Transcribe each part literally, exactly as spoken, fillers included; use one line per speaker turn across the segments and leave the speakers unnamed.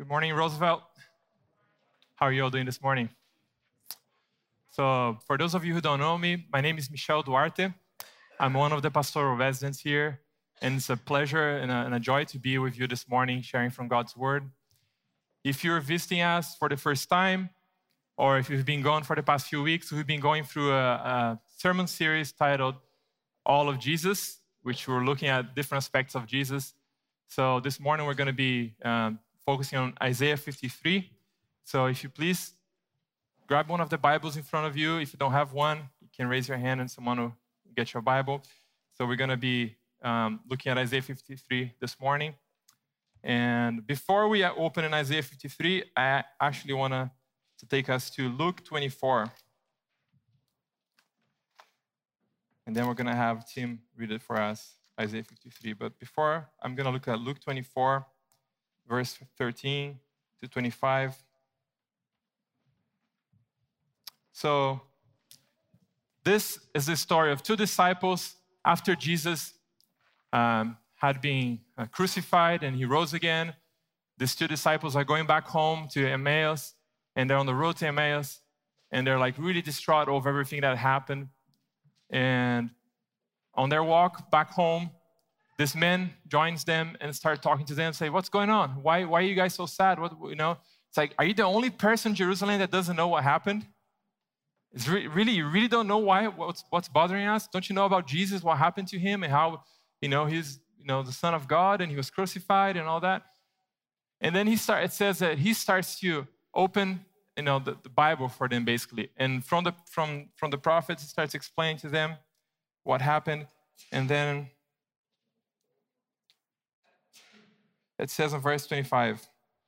Good morning, Roosevelt. How are you all doing this morning? So for those of you who don't know me, my name is Michel Duarte. I'm one of the pastoral residents here, and it's a pleasure and a, and a joy to be with you this morning, sharing from God's Word. If you're visiting us for the first time, or if you've been gone for the past few weeks, we've been going through a, a sermon series titled All of Jesus, which we're looking at different aspects of Jesus. So this morning we're going to be um, focusing on Isaiah fifty-three. So if you please grab one of the Bibles in front of you. If you don't have one, you can raise your hand and someone will get your Bible. So we're going to be um, looking at Isaiah fifty-three this morning. And before we open in Isaiah fifty-three, I actually want to to take us to Luke twenty-four. And then we're going to have Tim read it for us, Isaiah fifty-three. But before, I'm going to look at Luke twenty-four, verse thirteen to twenty-five. So this is the story of two disciples after Jesus um, had been uh, crucified and he rose again. These two disciples are going back home to Emmaus, and they're on the road to Emmaus, and they're like really distraught over everything that happened. And on their walk back home, this man joins them and starts talking to them and say, "What's going on? Why, why are you guys so sad? What, you know?" It's like, are you the only person in Jerusalem that doesn't know what happened? It's re- really, you really don't know why, what's, what's bothering us? Don't you know about Jesus, what happened to him, and how, you know, he's, you know, the Son of God, and he was crucified and all that? And then he start, it says that he starts to open, you know, the, the Bible for them, basically. And from the, from, from the prophets, he starts explaining to them what happened. And then it says in verse twenty-five,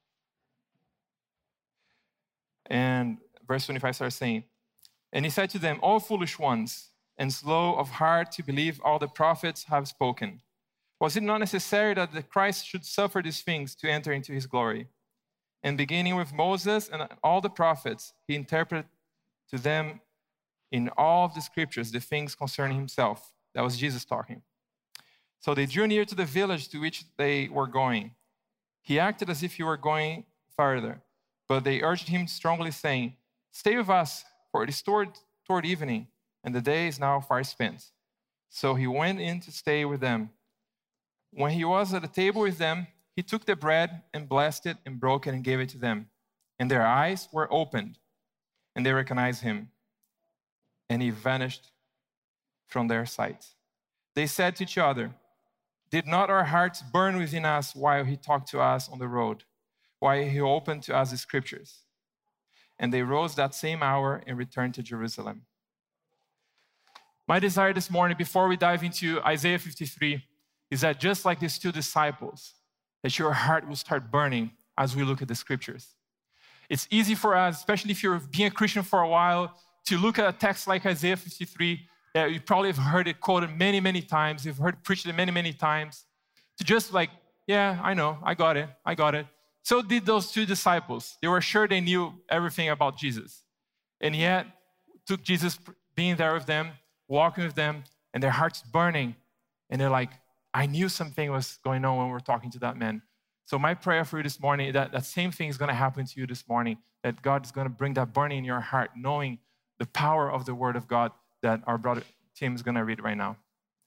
and verse twenty-five starts saying, "And he said to them, 'O foolish ones, and slow of heart to believe all the prophets have spoken. Was it not necessary that the Christ should suffer these things to enter into his glory? And beginning with Moses and all the prophets, he interpreted to them in all of the scriptures the things concerning himself.'" That was Jesus talking. "So they drew near to the village to which they were going. He acted as if he were going farther, but they urged him strongly, saying, 'Stay with us, for it is toward, toward evening, and the day is now far spent.' So he went in to stay with them. When he was at the table with them, he took the bread and blessed it and broke it and gave it to them. And their eyes were opened, and they recognized him. And he vanished from their sight. They said to each other, 'Did not our hearts burn within us while he talked to us on the road, while he opened to us the scriptures?' And they rose that same hour and returned to Jerusalem." My desire this morning, before we dive into Isaiah fifty-three, is that just like these two disciples, that your heart will start burning as we look at the scriptures. It's easy for us, especially if you're being a Christian for a while, to look at a text like Isaiah fifty-three, that you probably have heard it quoted many, many times. You've heard it preached many, many times. To just like, yeah, I know, I got it, I got it. So did those two disciples. They were sure they knew everything about Jesus. And yet, took Jesus being there with them, walking with them, and their hearts burning. And they're like, I knew something was going on when we were talking to that man. So my prayer for you this morning is that that same thing is going to happen to you this morning, that God is going to bring that burning in your heart, knowing the power of the word of God that our brother Tim is going to read right now.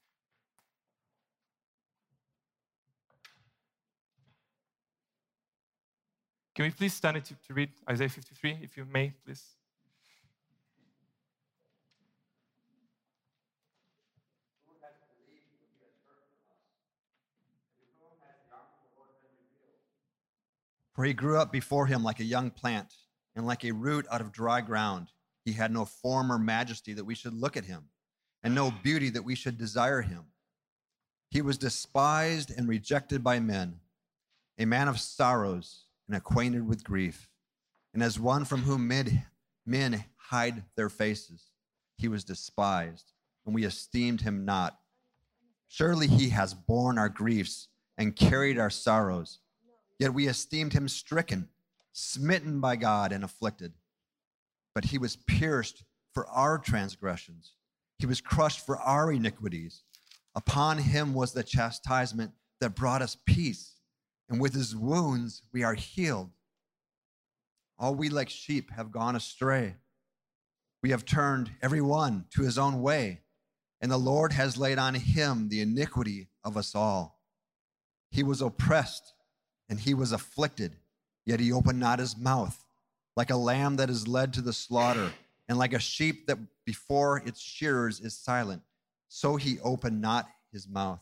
Can we please stand to, to read Isaiah fifty-three, if you may, please?
For he grew up before him like a young plant, and like a root out of dry ground. He had no form or majesty that we should look at him, and no beauty that we should desire him. He was despised and rejected by men, a man of sorrows and acquainted with grief. And as one from whom men, men hide their faces, he was despised, and we esteemed him not. Surely he has borne our griefs and carried our sorrows. Yet we esteemed him stricken, smitten by God, and afflicted. But he was pierced for our transgressions. He was crushed for our iniquities. Upon him was the chastisement that brought us peace, and with his wounds we are healed. All we like sheep have gone astray. We have turned every one to his own way, and the Lord has laid on him the iniquity of us all. He was oppressed and he was afflicted, yet he opened not his mouth. Like a lamb that is led to the slaughter, and like a sheep that before its shearers is silent, so he opened not his mouth.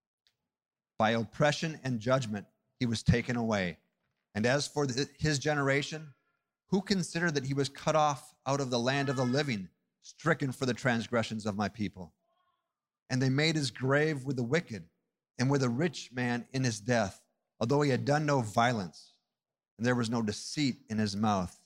By oppression and judgment he was taken away. And as for the, his generation, who considered that he was cut off out of the land of the living, stricken for the transgressions of my people? And they made his grave with the wicked and with a rich man in his death, although he had done no violence, and there was no deceit in his mouth.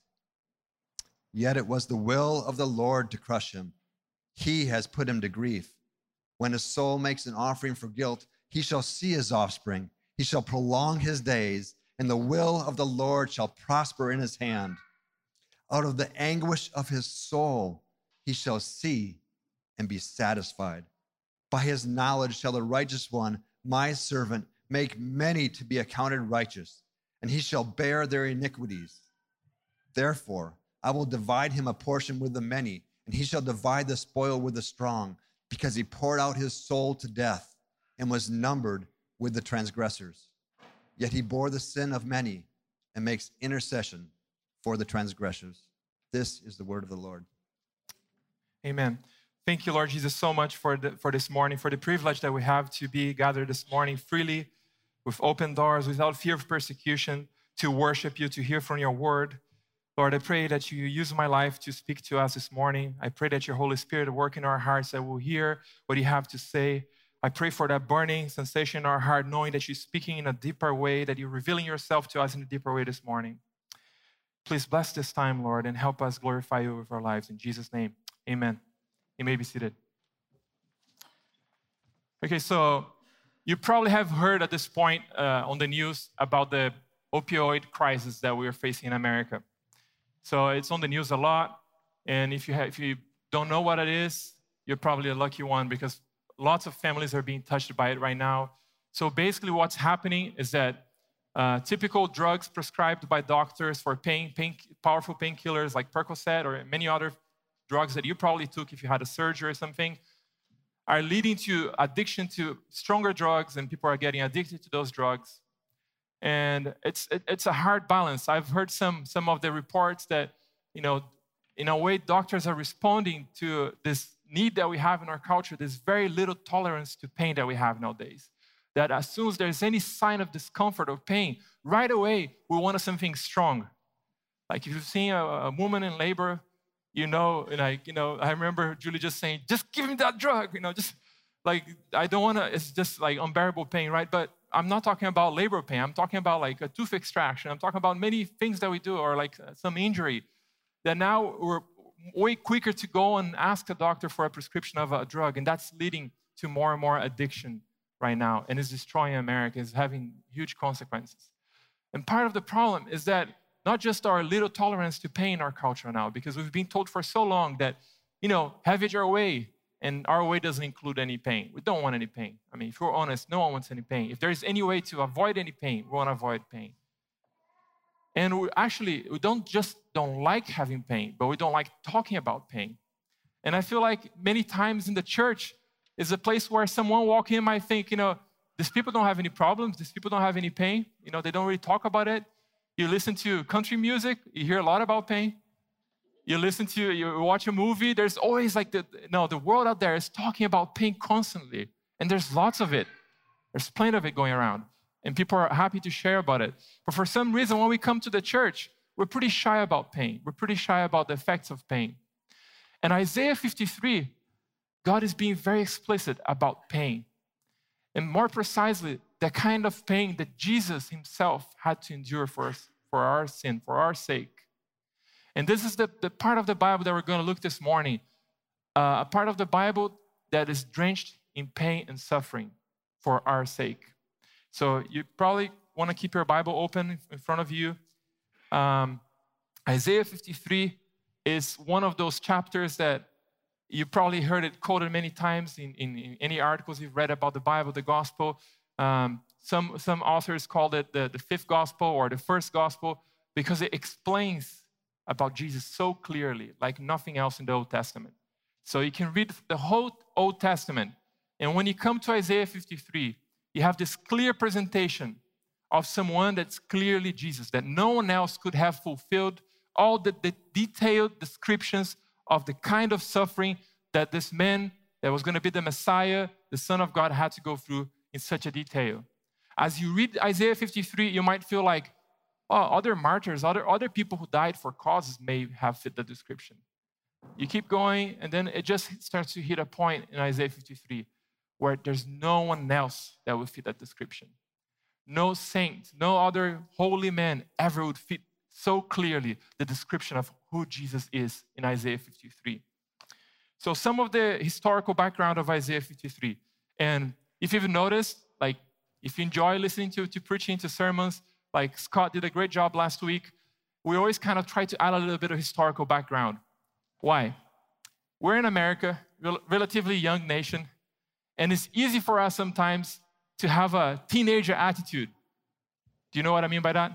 Yet it was the will of the Lord to crush him. He has put him to grief. When his soul makes an offering for guilt, he shall see his offspring. He shall prolong his days, and the will of the Lord shall prosper in his hand. Out of the anguish of his soul he shall see and be satisfied. By his knowledge shall the righteous one, my servant, make many to be accounted righteous, and he shall bear their iniquities. Therefore, I will divide him a portion with the many, and he shall divide the spoil with the strong, because he poured out his soul to death and was numbered with the transgressors. Yet he bore the sin of many and makes intercession for the transgressors. This is the word of the Lord.
Amen. Thank you, Lord Jesus, so much for, the, for this morning, for the privilege that we have to be gathered this morning freely, with open doors, without fear of persecution, to worship you, to hear from your word. Lord, I pray that you use my life to speak to us this morning. I pray that your Holy Spirit work in our hearts, that we'll hear what you have to say. I pray for that burning sensation in our heart, knowing that you're speaking in a deeper way, that you're revealing yourself to us in a deeper way this morning. Please bless this time, Lord, and help us glorify you with our lives. In Jesus' name, amen. You may be seated. Okay, so you probably have heard at this point uh, on the news about the opioid crisis that we are facing in America. So it's on the news a lot, and if you, have, if you don't know what it is, you're probably a lucky one, because lots of families are being touched by it right now. So basically what's happening is that uh, typical drugs prescribed by doctors for pain, pain powerful painkillers like Percocet or many other drugs that you probably took if you had a surgery or something, are leading to addiction to stronger drugs, and people are getting addicted to those drugs. And it's it, it's a hard balance. I've heard some some of the reports that, you know, in a way, doctors are responding to this need that we have in our culture, this very little tolerance to pain that we have nowadays. That as soon as there's any sign of discomfort or pain, right away, we want something strong. Like if you've seen a, a woman in labor, you know, and I, you know, I remember Julie just saying, just give me that drug, you know, just like, I don't want to, it's just like unbearable pain, right? But I'm not talking about labor pain. I'm talking about like a tooth extraction. I'm talking about many things that we do, or like some injury, that now we're way quicker to go and ask a doctor for a prescription of a drug. And that's leading to more and more addiction right now. And it's destroying America. It's having huge consequences. And part of the problem is that not just our little tolerance to pain in our culture now, because we've been told for so long that, you know, have it your way. And our way doesn't include any pain. We don't want any pain. I mean, if we're honest, no one wants any pain. If there's any way to avoid any pain, we want to avoid pain. And we actually, we don't just don't like having pain, but we don't like talking about pain. And I feel like many times in the church is a place where someone walk in might think, you know, these people don't have any problems. These people don't have any pain. You know, they don't really talk about it. You listen to country music, you hear a lot about pain. You listen to, you watch a movie, there's always like the, no, the world out there is talking about pain constantly. And there's lots of it. There's plenty of it going around. And people are happy to share about it. But for some reason, when we come to the church, we're pretty shy about pain. We're pretty shy about the effects of pain. And Isaiah fifty-three, God is being very explicit about pain. And more precisely, the kind of pain that Jesus himself had to endure for us, for our sin, for our sake. And this is the, the part of the Bible that we're going to look this morning. Uh, a part of the Bible that is drenched in pain and suffering for our sake. So you probably want to keep your Bible open in front of you. Um, Isaiah fifty-three is one of those chapters that you probably heard it quoted many times in, in, in any articles you've read about the Bible, the gospel. Um, some, some authors called it the, the fifth gospel or the first gospel. because it explains about Jesus so clearly, like nothing else in the Old Testament. So you can read the whole Old Testament, and when you come to Isaiah fifty-three, you have this clear presentation of someone that's clearly Jesus, that no one else could have fulfilled all the, the detailed descriptions of the kind of suffering that this man that was going to be the Messiah, the Son of God, had to go through in such a detail. As you read Isaiah fifty-three, you might feel like, oh, other martyrs, other, other people who died for causes may have fit the description. You keep going, and then it just starts to hit a point in Isaiah fifty-three where there's no one else that would fit that description. No saint, no other holy man ever would fit so clearly the description of who Jesus is in Isaiah fifty-three. So some of the historical background of Isaiah fifty-three. And if you've noticed, like, if you enjoy listening to, to preaching, to sermons, like Scott did a great job last week, we always kind of try to add a little bit of historical background. Why? We're in America, rel- relatively young nation, and it's easy for us sometimes to have a teenager attitude. Do you know what I mean by that?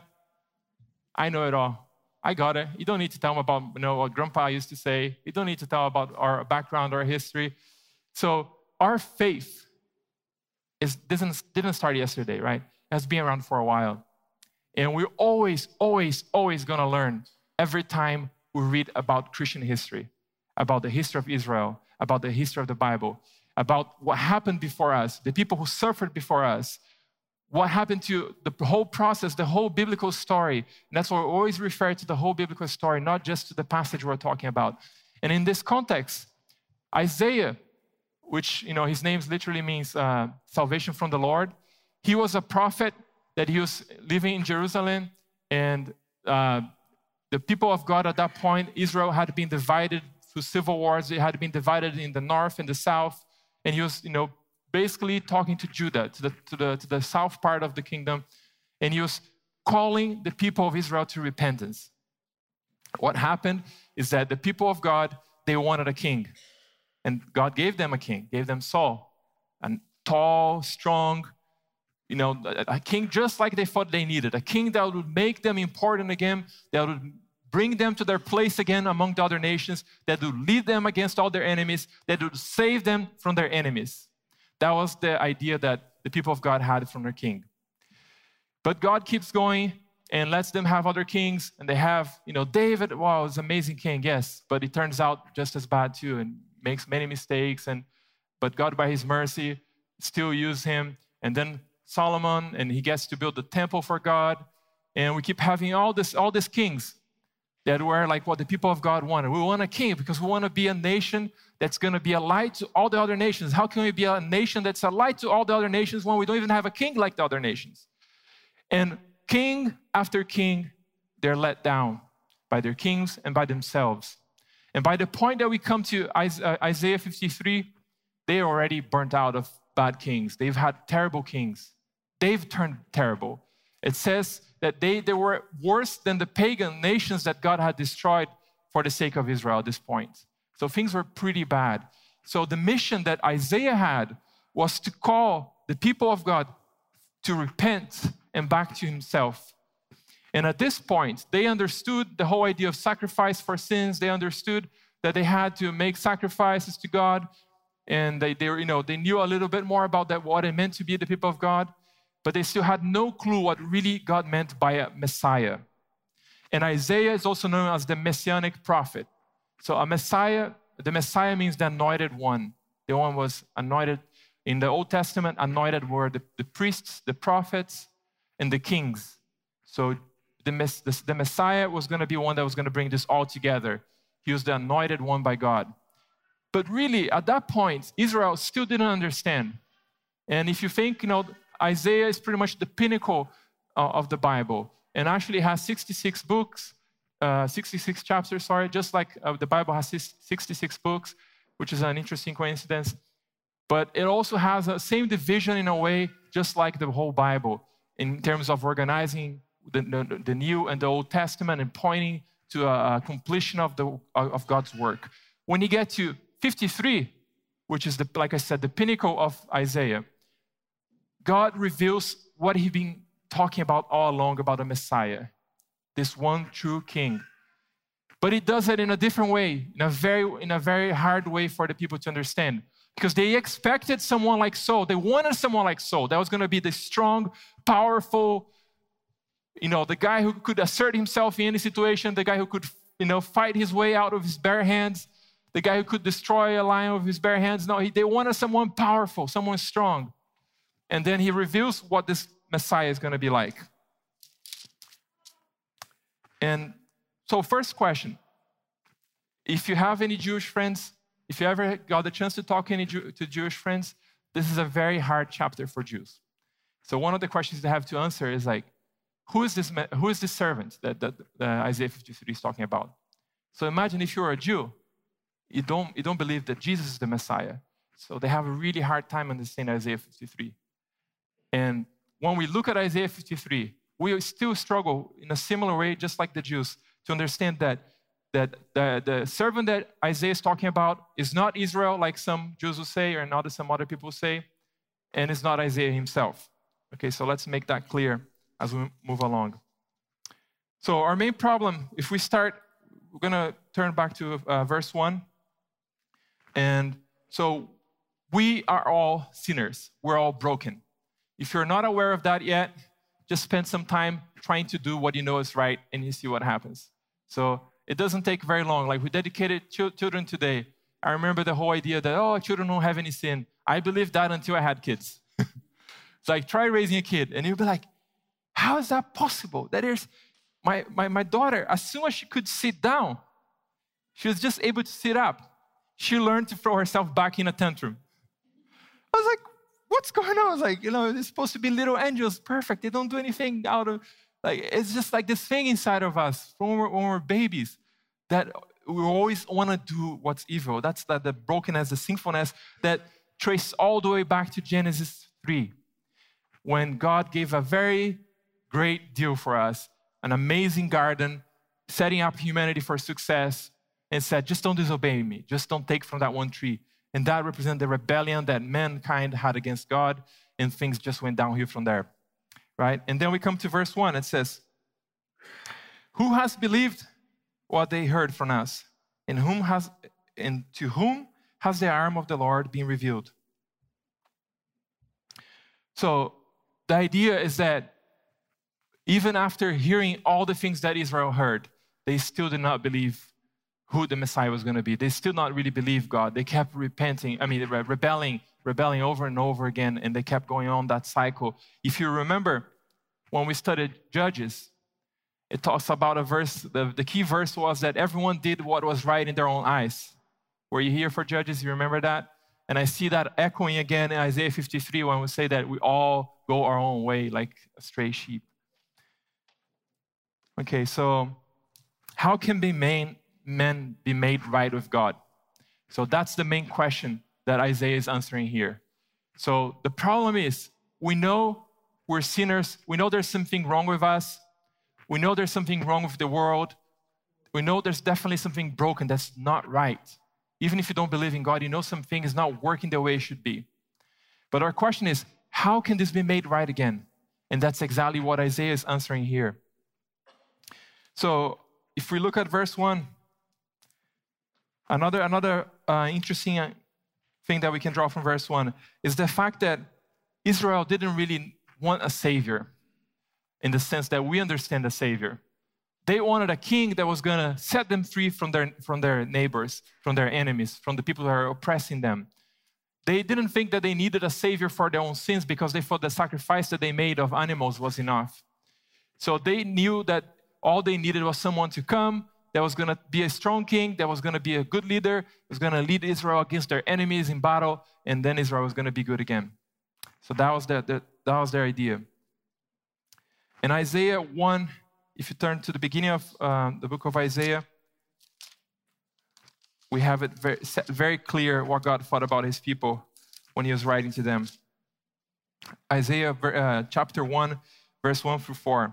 I know it all. I got it. You don't need to tell them about, you know, what Grandpa used to say. You don't need to tell about our background or history. So our faith is, didn't, didn't start yesterday, right? It has been around for a while. And we're always, always, always going to learn every time we read about Christian history, about the history of Israel, about the history of the Bible, about what happened before us, the people who suffered before us, what happened to the whole process, the whole biblical story. And that's why we always refer to the whole biblical story, not just to the passage we're talking about. And in this context, Isaiah, which, you know, his name literally means uh, salvation from the Lord, he was a prophet that he was living in Jerusalem, and uh, the people of God at that point, Israel had been divided through civil wars. It had been divided in the north and the south, and he was, you know, basically talking to Judah, to the, to the, to the south part of the kingdom, and he was calling the people of Israel to repentance. What happened is that the people of God, they wanted a king, and God gave them a king, gave them Saul, a tall, strong, you know, a king just like they thought they needed, a king that would make them important again, that would bring them to their place again among the other nations, that would lead them against all their enemies, that would save them from their enemies. That was the idea that the people of God had from their king. But God keeps going and lets them have other kings, and they have, you know, David, wow, he's an amazing king, yes, but he turns out just as bad too and makes many mistakes, and but God, by his mercy, still used him. And then Solomon, and he gets to build the temple for God, and we keep having all this, all these kings that were like what the people of God wanted. We want a king because we want to be a nation that's going to be a light to all the other nations. How can we be a nation that's a light to all the other nations when we don't even have a king like the other nations? And king after king, they're let down by their kings and by themselves. And by the point that we come to Isaiah fifty-three, they're already burnt out of bad kings. They've had terrible kings. They've turned terrible. It says that they, they were worse than the pagan nations that God had destroyed for the sake of Israel at this point. So things were pretty bad. So the mission that Isaiah had was to call the people of God to repent and back to himself. And at this point, they understood the whole idea of sacrifice for sins. They understood that they had to make sacrifices to God. And they, they, were, you know, they knew a little bit more about that, what it meant to be the people of God. But they still had no clue what really God meant by a Messiah. And Isaiah is also known as the Messianic prophet. So a Messiah, the Messiah means the anointed one. The one was anointed. In the Old Testament, anointed were the, the priests, the prophets, and the kings. So the, the, the Messiah was going to be one that was going to bring this all together. He was the anointed one by God. But really, at that point, Israel still didn't understand. And if you think, you know, Isaiah is pretty much the pinnacle uh, of the Bible, and actually has sixty-six books, uh, sixty-six chapters, sorry, just like uh, the Bible has sixty-six books, which is an interesting coincidence. But it also has the same division in a way, just like the whole Bible, in terms of organizing the, the, the New and the Old Testament and pointing to a, a completion of, the, of God's work. When you get to fifty-three, which is, the, like I said, the pinnacle of Isaiah, God reveals what he's been talking about all along about the Messiah. this one true king. But he does it in a different way, in a very, in a very hard way for the people to understand. Because they expected someone like Saul. They wanted someone like Saul. That was going to be the strong, powerful, you know, the guy who could assert himself in any situation, the guy who could, you know, fight his way out of his bare hands, the guy who could destroy a lion with his bare hands. No, he, they wanted someone powerful, someone strong. And then he reveals what this Messiah is going to be like. And so first question, if you have any Jewish friends, if you ever got the chance to talk to any Jew, to Jewish friends, this is a very hard chapter for Jews. So one of the questions they have to answer is like, who is this, who is this servant that, that, that Isaiah fifty-three is talking about? So imagine if you're a Jew, you don't, you don't believe that Jesus is the Messiah. So they have a really hard time understanding Isaiah fifty-three. And when we look at Isaiah fifty-three, we still struggle in a similar way, just like the Jews, to understand that that the, the servant that Isaiah is talking about is not Israel, like some Jews will say, or not as some other people say, and it's not Isaiah himself. Okay, so let's make that clear as we move along. So our main problem, if we start, we're going to turn back to uh, verse one. And so we are all sinners. We're all broken. If you're not aware of that yet, just spend some time trying to do what you know is right, and you see what happens. So it doesn't take very long. Like we dedicated ch- children today. I remember the whole idea that, oh, children don't have any sin. I believed that until I had kids. It's like, try raising a kid, and you'll be like, how is that possible? That is, my, my, my daughter, as soon as she could sit down, she was just able to sit up. She learned to throw herself back in a tantrum. I was like, what's going on? I was like, you know, they're supposed to be little angels, perfect. They don't do anything out of, like, it's just like this thing inside of us when we're, when we're babies that we always want to do what's evil. That's the, the brokenness, the sinfulness that traces all the way back to Genesis three, when God gave a very great deal for us, an amazing garden, setting up humanity for success, and said, just don't disobey me. Just don't take from that one tree. And that represents the rebellion that mankind had against God, and things just went downhill from there, right? And then we come to verse one. It says, who has believed what they heard from us? And whom has, and to whom has the arm of the Lord been revealed? So the idea is that even after hearing all the things that Israel heard, they still did not believe who the Messiah was going to be. They still not really believe God. They kept repenting, I mean, rebelling, rebelling over and over again, and they kept going on that cycle. If you remember, when we studied Judges, it talks about a verse, the, the key verse was that everyone did what was right in their own eyes. Were you here for Judges? You remember that? And I see that echoing again in Isaiah fifty-three when we say that we all go our own way like a stray sheep. Okay, so how can be made, men be made right with God? So that's the main question that Isaiah is answering here. So the problem is, we know we're sinners. We know there's something wrong with us. We know there's something wrong with the world. We know there's definitely something broken that's not right. Even if you don't believe in God, you know something is not working the way it should be. But our question is, how can this be made right again? And that's exactly what Isaiah is answering here. So if we look at verse one, another, another uh, interesting thing that we can draw from verse one is the fact that Israel didn't really want a savior in the sense that we understand a savior. They wanted a king that was going to set them free from their, from their neighbors, from their enemies, from the people that are oppressing them. They didn't think that they needed a savior for their own sins because they thought the sacrifice that they made of animals was enough. So they knew that all they needed was someone to come that was going to be a strong king, that was going to be a good leader, was going to lead Israel against their enemies in battle, and then Israel was going to be good again. So that was, the, the, that was their idea. In Isaiah one, if you turn to the beginning of uh, the book of Isaiah, we have it very, very clear what God thought about his people when he was writing to them. Isaiah uh, chapter one, verse one through four.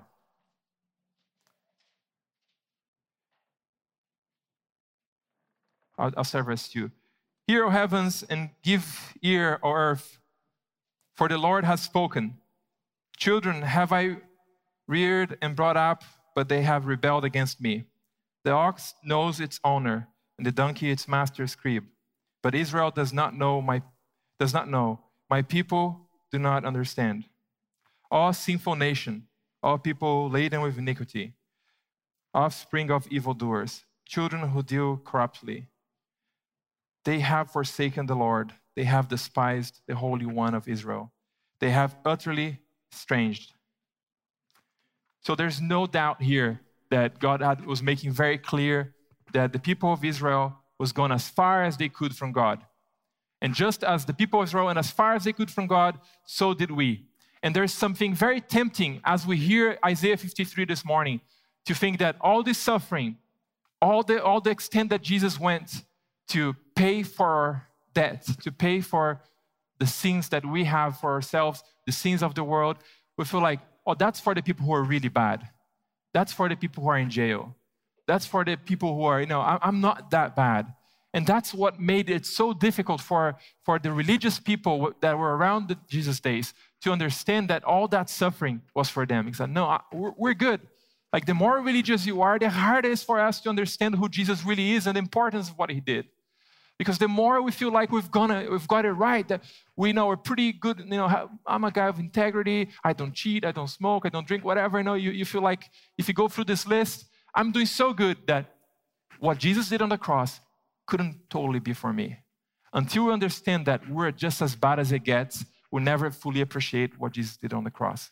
I'll, I'll start verse two. Hear, O heavens, and give ear, O earth, for the Lord has spoken. Children have I reared and brought up, but they have rebelled against me. The ox knows its owner, and the donkey its master's crib. But Israel does not know my does not know. My people do not understand. All sinful nation, all people laden with iniquity, offspring of evildoers, children who deal corruptly. They have forsaken the Lord. They have despised the Holy One of Israel. They have utterly estranged. So there's no doubt here that God had, was making very clear that the people of Israel was gone as far as they could from God. And just as the people of Israel went as far as they could from God, so did we. And there's something very tempting as we hear Isaiah fifty-three this morning to think that all this suffering, all the, all the extent that Jesus went to pay for our debt, to pay for the sins that we have for ourselves, the sins of the world, we feel like, oh, that's for the people who are really bad. That's for the people who are in jail. That's for the people who are, you know, I'm not that bad. And that's what made it so difficult for, for the religious people that were around the Jesus days to understand that all that suffering was for them. He said, no, we're, we're good. Like the more religious you are, the harder it is for us to understand who Jesus really is and the importance of what he did. Because the more we feel like we've, gonna, we've got it right, that we know we're pretty good, you know, I'm a guy of integrity, I don't cheat, I don't smoke, I don't drink, whatever, you know, you, you feel like if you go through this list, I'm doing so good that what Jesus did on the cross couldn't totally be for me. Until we understand that we're just as bad as it gets, we'll never fully appreciate what Jesus did on the cross.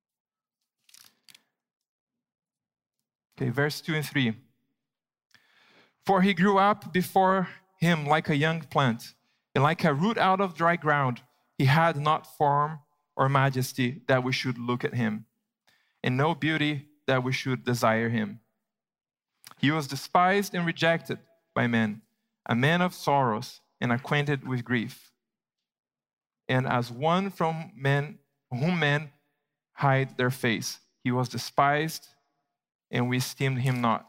Okay, verse two and three. For he grew up before him like a young plant, and like a root out of dry ground. He had not form or majesty that we should look at him, and no beauty that we should desire him. He was despised and rejected by men, a man of sorrows and acquainted with grief. And as one from men, whom men hide their face, he was despised, and we esteemed him not.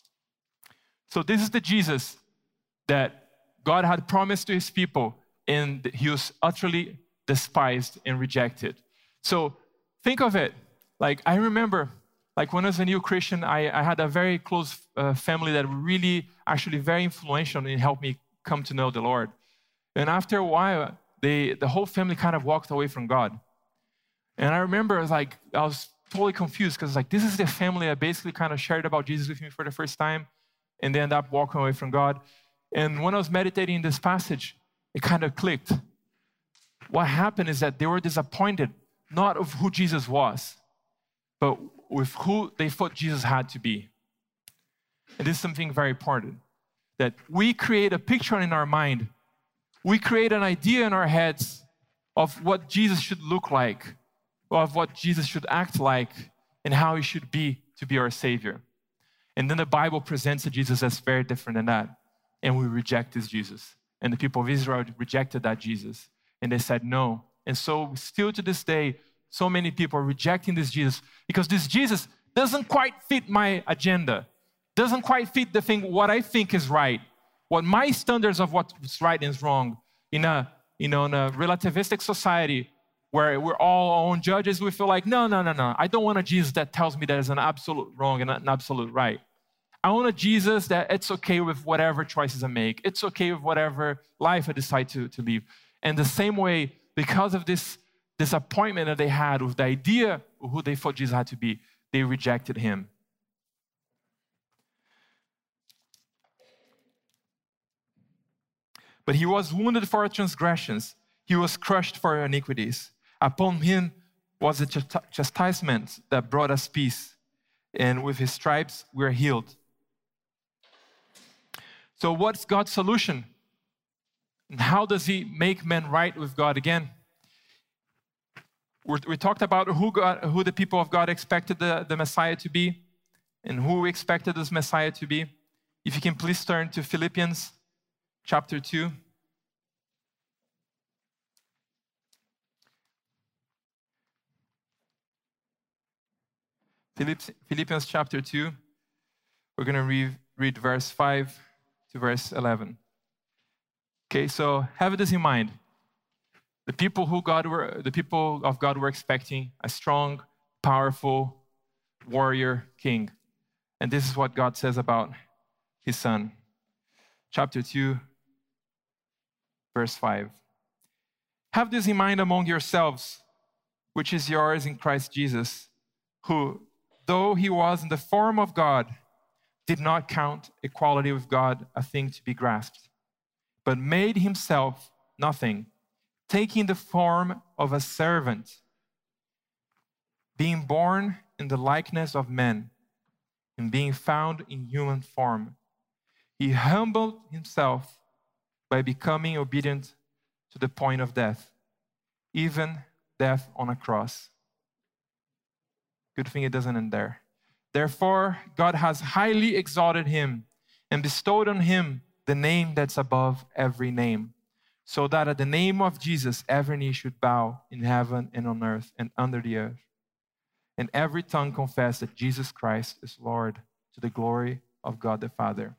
So this is the Jesus that God had promised to his people, and he was utterly despised and rejected. So think of it. Like, I remember, like when I was a new Christian, I, I had a very close uh, family that really, actually very influential and helped me come to know the Lord. And after a while, they, the whole family kind of walked away from God. And I remember, I was like, I was totally confused because like, this is the family that basically kind of shared about Jesus with me for the first time, and they ended up walking away from God. And when I was meditating in this passage, it kind of clicked. What happened is that they were disappointed, not of who Jesus was, but with who they thought Jesus had to be. And this is something very important, that we create a picture in our mind. We create an idea in our heads of what Jesus should look like, of what Jesus should act like, and how he should be to be our Savior. And then the Bible presents a Jesus that's very different than that. And we reject this Jesus. And the people of Israel rejected that Jesus. And they said no. And so still to this day, so many people are rejecting this Jesus because this Jesus doesn't quite fit my agenda. Doesn't quite fit the thing, what I think is right. What my standards of what's right and is wrong. In a, you know, in a relativistic society where we're all our own judges, we feel like, no, no, no, no. I don't want a Jesus that tells me that is an absolute wrong and an absolute right. I want a Jesus that it's okay with whatever choices I make. It's okay with whatever life I decide to, to live. And the same way, because of this disappointment that they had with the idea of who they thought Jesus had to be, they rejected him. But he was wounded for our transgressions. He was crushed for our iniquities. Upon him was the chastisement that brought us peace. And with his stripes we are healed. So what's God's solution? And how does he make men right with God again? We're, we talked about who, God, who the people of God expected the, the Messiah to be and who we expected this Messiah to be. If you can please turn to Philippians chapter two. Philippians chapter two. We're going to read, read verse five to verse eleven. Okay, so have this in mind. The people who God were, the people of God were expecting a strong, powerful warrior king, And this is what God says about his son. Chapter two, verse five. Have this in mind among yourselves, which is yours in Christ Jesus, who, though he was in the form of God, did not count equality with God a thing to be grasped, but made himself nothing, taking the form of a servant, being born in the likeness of men, and being found in human form. He humbled himself by becoming obedient to the point of death, even death on a cross. Good thing it doesn't end there. Therefore, God has highly exalted him and bestowed on him the name that's above every name, so that at the name of Jesus, every knee should bow in heaven and on earth and under the earth, and every tongue confess that Jesus Christ is Lord, to the glory of God the Father.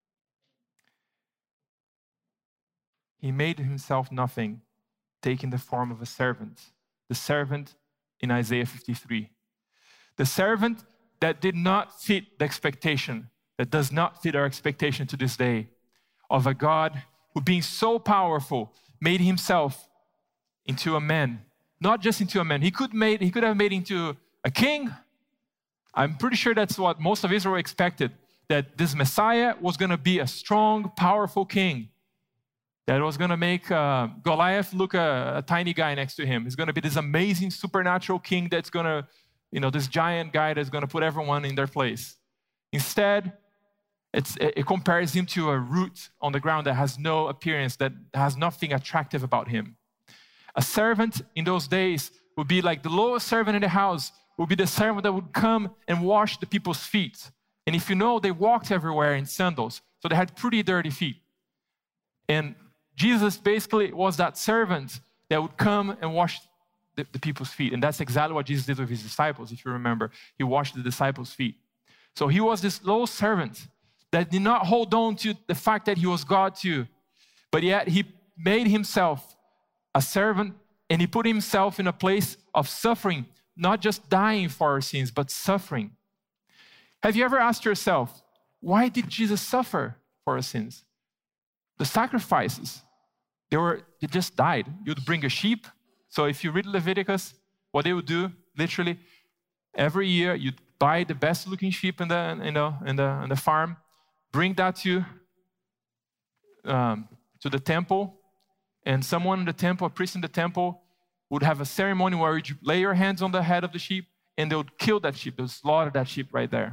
He made himself nothing, taking the form of a servant. The servant in Isaiah fifty-three. The servant that did not fit the expectation, that does not fit our expectation to this day, of a God who, being so powerful, made himself into a man. Not just into a man. He could, made, he could have made into a king. I'm pretty sure that's what most of Israel expected, that this Messiah was going to be a strong, powerful king that was going to make uh, Goliath look a, a tiny guy next to him. He's going to be this amazing supernatural king that's going to, you know, this giant guy that's going to put everyone in their place. Instead, it's, it compares him to a root on the ground that has no appearance, that has nothing attractive about him. A servant in those days would be like the lowest servant in the house, would be the servant that would come and wash the people's feet. And if you know, they walked everywhere in sandals, so they had pretty dirty feet. And Jesus basically was that servant that would come and wash the, the people's feet. And that's exactly what Jesus did with his disciples, if you remember. He washed the disciples' feet. So he was this low servant that did not hold on to the fact that he was God too. But yet he made himself a servant, and he put himself in a place of suffering, not just dying for our sins, but suffering. Have you ever asked yourself, why did Jesus suffer for our sins? The sacrifices, they were they just died. You'd bring a sheep. So if you read Leviticus, what they would do, literally, every year you'd buy the best looking sheep in the in the in the, in the farm, bring that to um, to the temple, and someone in the temple, a priest in the temple, would have a ceremony where you lay your hands on the head of the sheep, and they would kill that sheep. They would slaughter that sheep right there.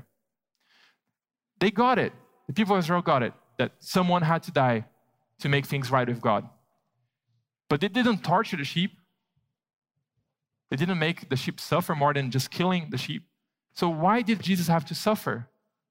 They got it. The people of Israel got it, that someone had to die to make things right with God. But they didn't torture the sheep. They didn't make the sheep suffer more than just killing the sheep. So why did Jesus have to suffer?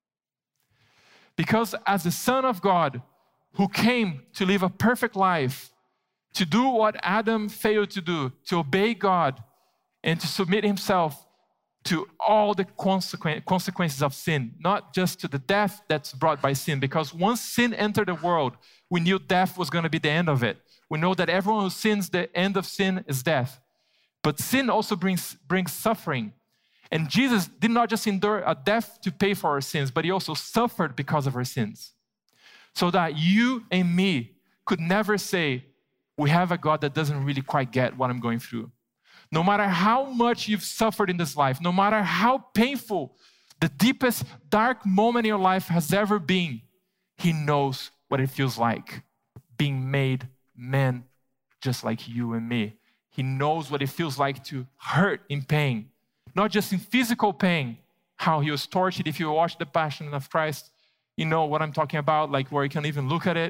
Because as the Son of God, who came to live a perfect life, to do what Adam failed to do, to obey God, and to submit himself to all the consequ- consequences of sin, not just to the death that's brought by sin, because once sin entered the world, we knew death was going to be the end of it. We know that everyone who sins, the end of sin is death. But sin also brings, brings suffering. And Jesus did not just endure a death to pay for our sins, but he also suffered because of our sins. So that you and me could never say, we have a God that doesn't really quite get what I'm going through. No matter how much you've suffered in this life, no matter how painful the deepest dark moment in your life has ever been, he knows what it feels like being made man just like you and me. He knows what it feels like to hurt in pain, not just in physical pain, how he was tortured. If you watch The Passion of Christ, you know what I'm talking about, like where you can even look at it.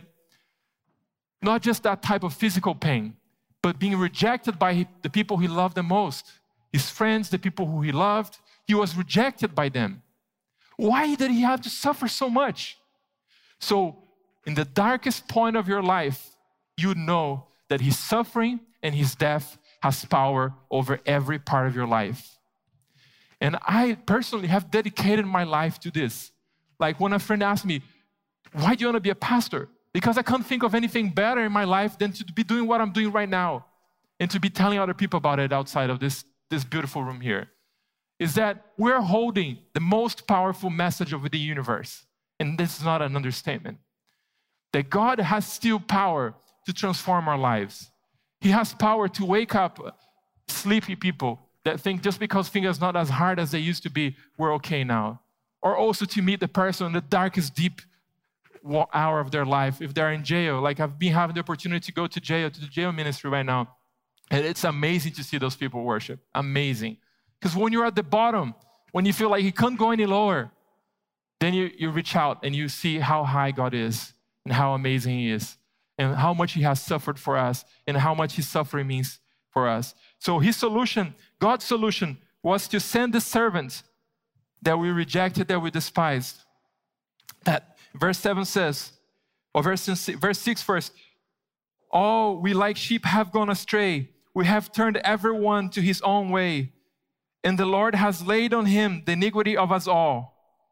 Not just that type of physical pain, but being rejected by the people he loved the most. His friends, the people who he loved, he was rejected by them. Why did he have to suffer so much? So in the darkest point of your life, you know that his suffering and his death has power over every part of your life. And I personally have dedicated my life to this. Like when a friend asked me, why do you want to be a pastor? Because I can't think of anything better in my life than to be doing what I'm doing right now and to be telling other people about it outside of this, this beautiful room here. is that we're holding the most powerful message of the universe. And this is not an understatement. That God has still power to transform our lives. He has power to wake up sleepy people that think just because things are not as hard as they used to be, we're okay now. Or also to meet the person in the darkest, deep hour of their life. If they're in jail, like I've been having the opportunity to go to jail, to the jail ministry right now. And it's amazing to see those people worship. Amazing. Because when you're at the bottom, when you feel like you can't go any lower, then you, you reach out and you see how high God is and how amazing He is and how much He has suffered for us and how much His suffering means for us. So His solution, God's solution, was to send the servant that we rejected, that we despised. That verse seven says, or verse, verse six first, all we like sheep have gone astray. We have turned everyone to his own way. And the Lord has laid on Him the iniquity of us all.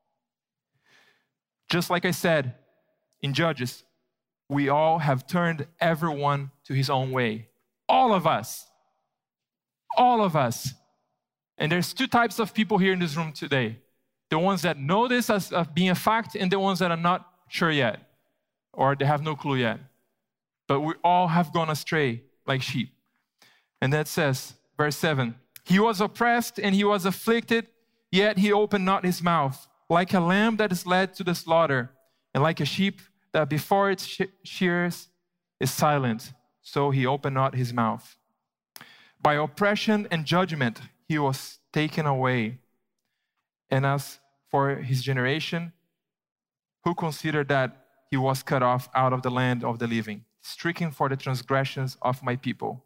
Just like I said in Judges, we all have turned everyone to his own way. All of us. All of us. And there's two types of people here in this room today. The ones that know this as, as being a fact and the ones that are not sure yet or they have no clue yet. But we all have gone astray like sheep. And that says, verse seven, He was oppressed and He was afflicted, yet He opened not His mouth. Like a lamb that is led to the slaughter, and like a sheep that before its she- shears is silent, so He opened not His mouth. By oppression and judgment He was taken away. And as for His generation, who considered that He was cut off out of the land of the living, stricken for the transgressions of my people.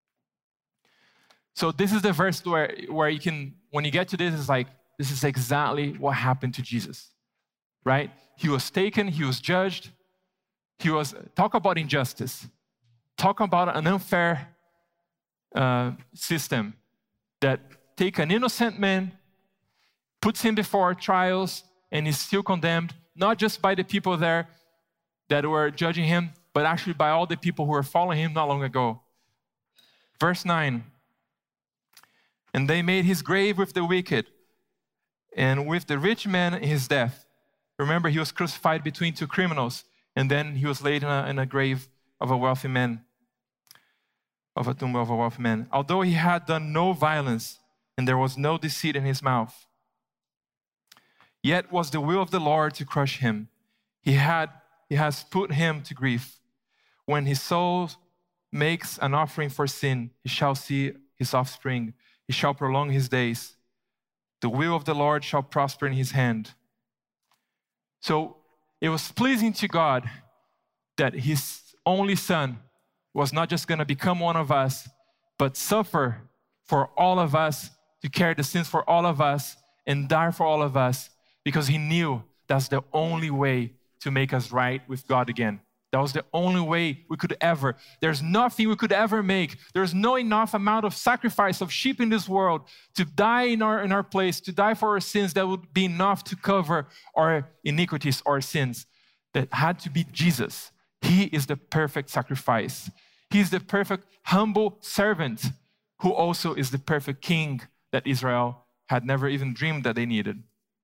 So this is the verse where, where you can, when you get to this, it's like, this is exactly what happened to Jesus, right? He was taken, He was judged. He was, talk about injustice. Talk about an unfair uh, system that take an innocent man, puts him before trials, and is still condemned, not just by the people there that were judging him, but actually by all the people who were following him not long ago. Verse nine, and they made His grave with the wicked, and with the rich man in his death. Remember, He was crucified between two criminals, and then He was laid in a, in a grave of a wealthy man, of a tomb of a wealthy man. Although He had done no violence, and there was no deceit in His mouth, yet was the will of the Lord to crush Him. He had, He has put Him to grief. When His soul makes an offering for sin, He shall see His offspring. He shall prolong His days. The will of the Lord shall prosper in His hand. So it was pleasing to God that His only Son was not just going to become one of us, but suffer for all of us, to carry the sins for all of us, and die for all of us, because He knew that's the only way to make us right with God again. That was the only way we could ever. There's nothing we could ever make. There's no enough amount of sacrifice of sheep in this world to die in our, in our place, to die for our sins that would be enough to cover our iniquities or sins. That had to be Jesus. He is the perfect sacrifice. He's the perfect humble servant who also is the perfect king that Israel had never even dreamed that they needed.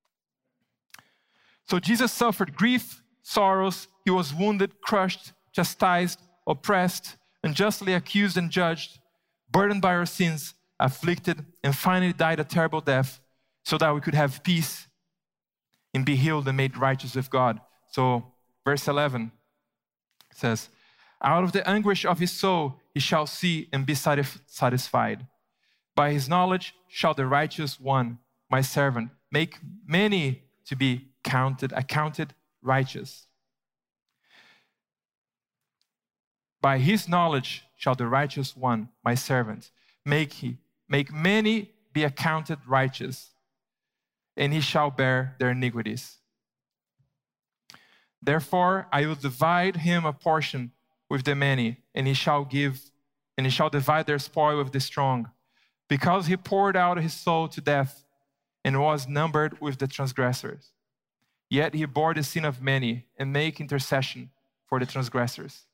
So Jesus suffered grief, sorrows. He was wounded, crushed, chastised, oppressed, unjustly accused and judged, burdened by our sins, afflicted, and finally died a terrible death so that we could have peace and be healed and made righteous with God. So verse eleven says, out of the anguish of His soul He shall see and be satisfied. By His knowledge shall the righteous one, my servant, make many to be counted, accounted righteous. By His knowledge shall the righteous one, my servant, make he make many be accounted righteous, and He shall bear their iniquities. Therefore I will divide him a portion with the many, and he shall give, and he shall divide their spoil with the strong, because he poured out his soul to death and was numbered with the transgressors. Yet he bore the sin of many and make intercession for the transgressors.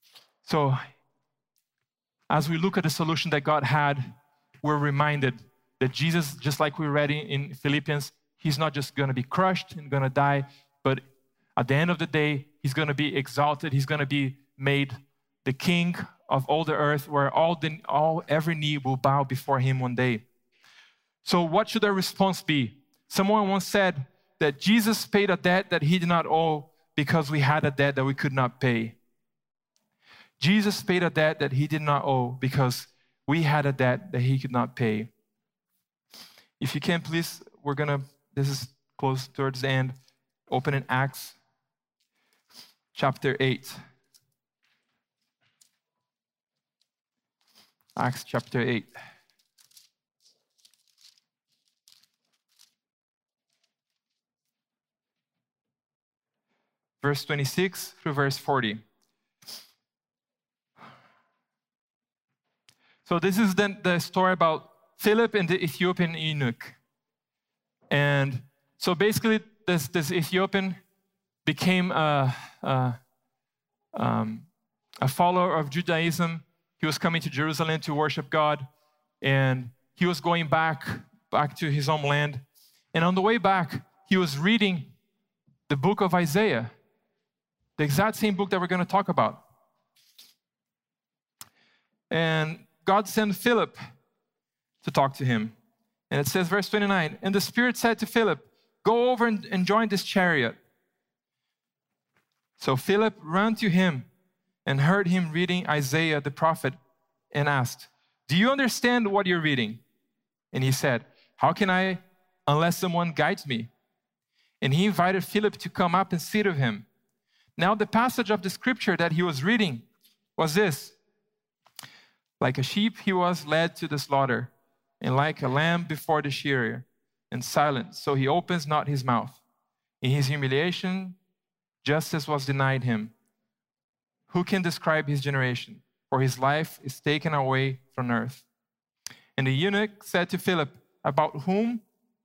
So, as we look at the solution that God had, we're reminded that Jesus, just like we read in Philippians, he's not just going to be crushed and going to die, but at the end of the day, he's going to be exalted. He's going to be made the king of all the earth, where all the all every knee will bow before him one day. So what should our response be? Someone once said that Jesus paid a debt that he did not owe because we had a debt that we could not pay. Jesus paid a debt that he did not owe because we had a debt that he could not pay. If you can, please, we're going to, this is close towards the end, open in Acts chapter eight. Acts chapter eight. Verse twenty-six through verse forty. So this is then the story about Philip and the Ethiopian eunuch. And so basically this, this Ethiopian became a, a, um, a follower of Judaism. He was coming to Jerusalem to worship God, and he was going back, back to his homeland. And on the way back, he was reading the book of Isaiah, the exact same book that we're going to talk about. And God sent Philip to talk to him. And it says, verse twenty-nine, and the Spirit said to Philip, go over and, and join this chariot. So Philip ran to him and heard him reading Isaiah the prophet and asked, do you understand what you're reading? And he said, how can I unless someone guides me? And he invited Philip to come up and sit with him. Now the passage of the scripture that he was reading was this: like a sheep he was led to the slaughter, and like a lamb before the shearer, and silent, so he opens not his mouth. In his humiliation, justice was denied him. Who can describe his generation? For his life is taken away from earth. And the eunuch said to Philip, about whom,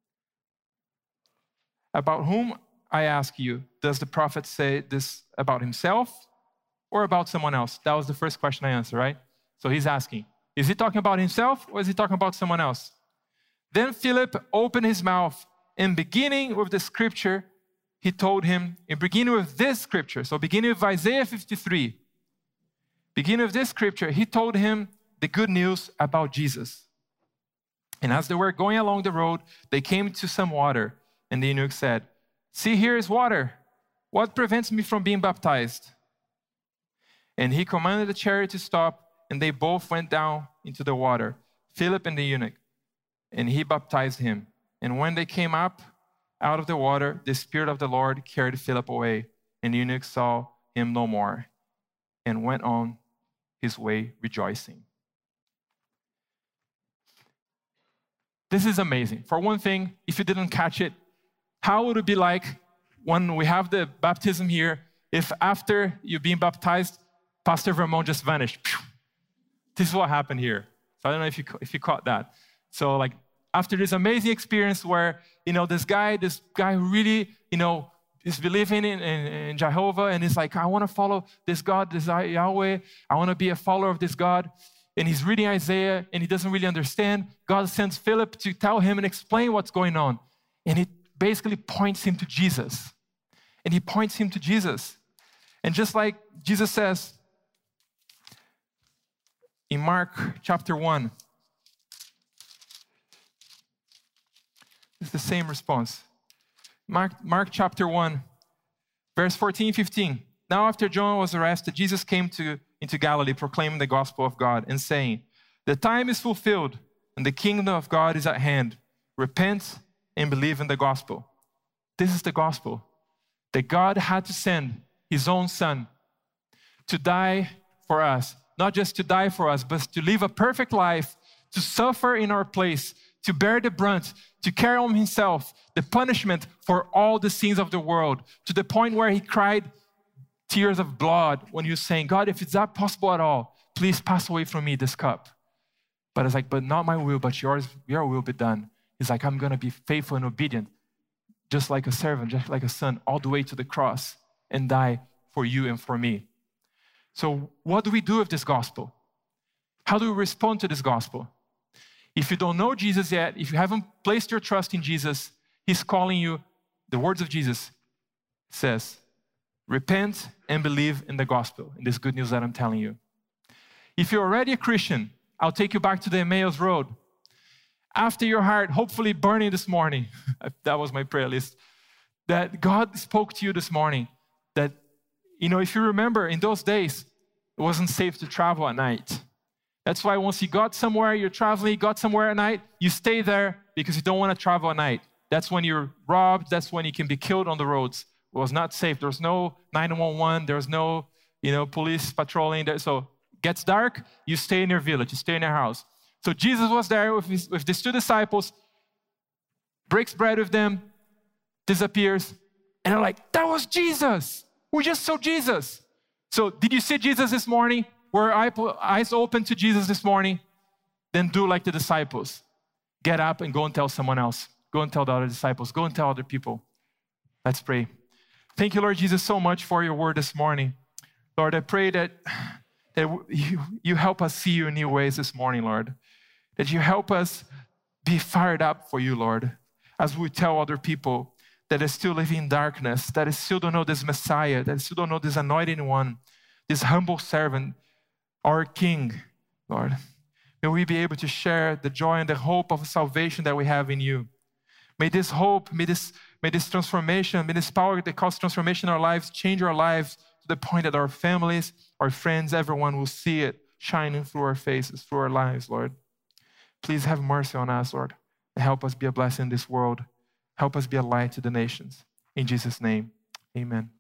about whom, I ask you, does the prophet say this about himself or about someone else? That was the first question I answered, right? So he's asking, is he talking about himself or is he talking about someone else? Then Philip opened his mouth, and beginning with the scripture, he told him, and beginning with this scripture, so beginning with Isaiah fifty-three, beginning with this scripture, he told him the good news about Jesus. And as they were going along the road, they came to some water, and the eunuch said, see, here is water. What prevents me from being baptized? And he commanded the chariot to stop, and they both went down into the water, Philip and the eunuch, and he baptized him. And when they came up out of the water, the Spirit of the Lord carried Philip away, and the eunuch saw him no more, and went on his way rejoicing. This is amazing. For one thing, if you didn't catch it, how would it be like when we have the baptism here, if after you've been baptized, Pastor Vermont just vanished? This is what happened here. So I don't know if you, if you caught that. So like after this amazing experience where, you know, this guy, this guy who really, you know, is believing in, in, in Jehovah, and he's like, I want to follow this God, this Yahweh. I want to be a follower of this God. And he's reading Isaiah, and he doesn't really understand. God sends Philip to tell him and explain what's going on. And he basically points him to Jesus. And he points him to Jesus. And just like Jesus says in Mark chapter one, it's the same response. Mark, Mark chapter one, verse fourteen, fifteen. Now after John was arrested, Jesus came to, into Galilee proclaiming the gospel of God and saying, the time is fulfilled and the kingdom of God is at hand. Repent and believe in the gospel. This is the gospel, that God had to send his own son to die for us. Not just to die for us, but to live a perfect life, to suffer in our place, to bear the brunt, to carry on himself the punishment for all the sins of the world, to the point where he cried tears of blood when he was saying, God, if it's not possible at all, please pass away from me this cup. But it's like, but not my will, but yours, your will be done. He's like, I'm going to be faithful and obedient, just like a servant, just like a son, all the way to the cross and die for you and for me. So what do we do with this gospel? How do we respond to this gospel? If you don't know Jesus yet, if you haven't placed your trust in Jesus, he's calling you. The words of Jesus says, repent and believe in the gospel, in this good news that I'm telling you. If you're already a Christian, I'll take you back to the Emmaus Road. After your heart, hopefully burning this morning, that was my prayer list, that God spoke to you this morning, that, you know, if you remember, in those days, it wasn't safe to travel at night. That's why once you got somewhere, you're traveling, you got somewhere at night, you stay there because you don't want to travel at night. That's when you're robbed, that's when you can be killed on the roads. It was not safe. There was no nine one one, there was no, you know, police patrolling there. So it gets dark, you stay in your village, you stay in your house. So Jesus was there with, his, with these two disciples, breaks bread with them, disappears, and they're like, that was Jesus. We just saw Jesus. So did you see Jesus this morning? Were eyes open to Jesus this morning? Then do like the disciples. Get up and go and tell someone else. Go and tell the other disciples. Go and tell other people. Let's pray. Thank you, Lord Jesus, so much for your word this morning. Lord, I pray that, that you, you help us see you in new ways this morning, Lord. That you help us be fired up for you, Lord, as we tell other people that are still living in darkness, that still don't know this Messiah, that still don't know this anointed one, this humble servant, our King, Lord. May we be able to share the joy and the hope of salvation that we have in you. May this hope, may this, may this transformation, may this power that causes transformation in our lives change our lives to the point that our families, our friends, everyone will see it shining through our faces, through our lives, Lord. Please have mercy on us, Lord, and help us be a blessing in this world. Help us be a light to the nations. In Jesus' name, amen.